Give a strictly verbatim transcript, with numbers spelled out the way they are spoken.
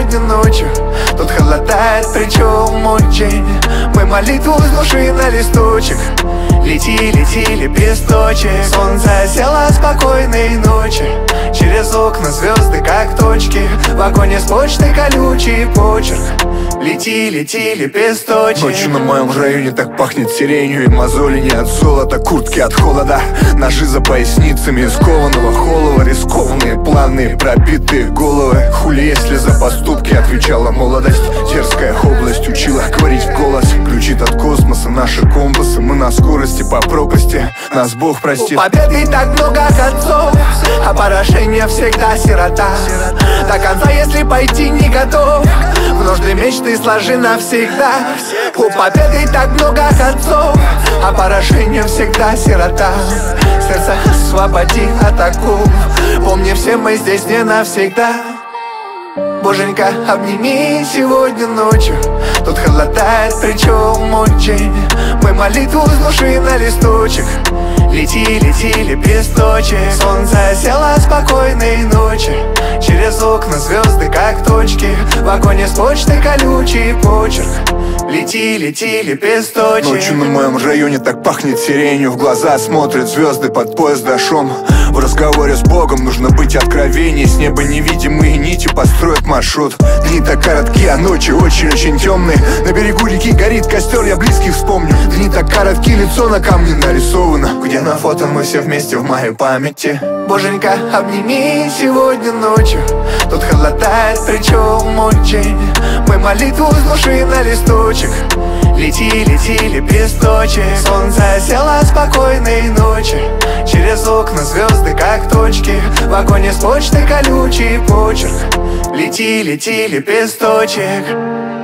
сегодня ночью. Тут холодает, причем очень. Мы молитву с души на листочек. Лети, лети, лепесточек. Солнце село, спокойной ночи. Через окна звезды, как точки. В вагоне с почтой колючий почерк. Лети, лети, лепесточек. Ночью на моем районе так пахнет сиренью. И мозоли не от золота, куртки от холода. Ножи за поясницами из кованого холова. Рискованные, планы, пробитые головы. Хули, если за поступки отвечала молодость. Дерзкая область учила говорить в голос. Ключит от космоса наши компасы. Мы на скорости по пропасти, нас Бог простит. У победы так много концов, а поражение всегда сирота. До конца, если пойти не готов, в нужды мечты сложи навсегда. У победы так много концов, а поражение всегда сирота. Сердце освободи от оков. Помни, все мы здесь не навсегда. Боженька, обними сегодня ночью. Тут холодает, причем очень. Мы молитву с души на листочек. Лети, лети, лепесточек. Солнце село, спокойной ночи. Через окна звезды, как точки. В вагоне с почтой колючий почерк. Лети, лети, лепесточек. Ночью на моем районе так пахнет сиренью. В глаза смотрят звезды под поезд дошом. В разговоре с Богом нужно быть откровенней. С неба невидимые нити построят маршрут. Дни так коротки, а ночи очень-очень темные. На берегу реки горит костер, я близких вспомню. Дни так коротки, лицо на камне нарисовано. Где на фото мы все вместе в моей памяти. Боженька, обними сегодня ночью. Тут холодает, причем очень. Мы молитву с души на листочек. Лети, лети, лепесточек. Солнце село, спокойной ночи. Через окна звезды, как точки. В вагоне с почтой колючий почерк. Лети, лети, лепесточек.